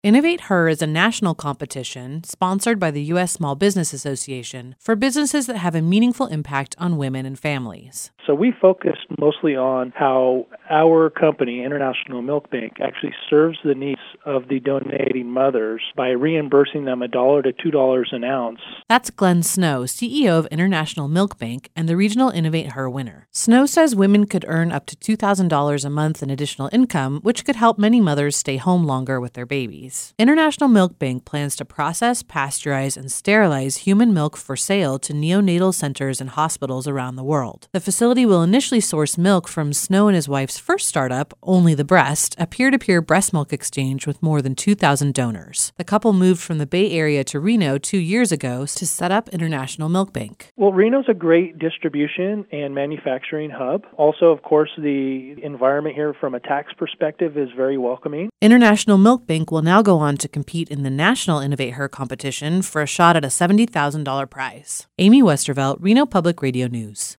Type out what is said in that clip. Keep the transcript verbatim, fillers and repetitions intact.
Innovate Her is a national competition sponsored by the U S Small Business Association for businesses that have a meaningful impact on women and families. So we focused mostly on how our company, International Milk Bank, actually serves the needs of the donating mothers by reimbursing them a dollar to two dollars an ounce. That's Glenn Snow, C E O of International Milk Bank and the regional Innovate Her winner. Snow says women could earn up to two thousand dollars a month in additional income, which could help many mothers stay home longer with their babies. International Milk Bank plans to process, pasteurize, and sterilize human milk for sale to neonatal centers and hospitals around the world. The facility will initially source milk from Snow and his wife's first startup, Only the Breast, a peer-to-peer breast milk exchange with more than two thousand donors. The couple moved from the Bay Area to Reno two years ago to set up International Milk Bank. Well, Reno's a great distribution and manufacturing hub. Also, of course, the environment here from a tax perspective is very welcoming. International Milk Bank will now go on to compete in the National Innovate Her competition for a shot at a seventy thousand dollars prize. Amy Westervelt, Reno Public Radio News.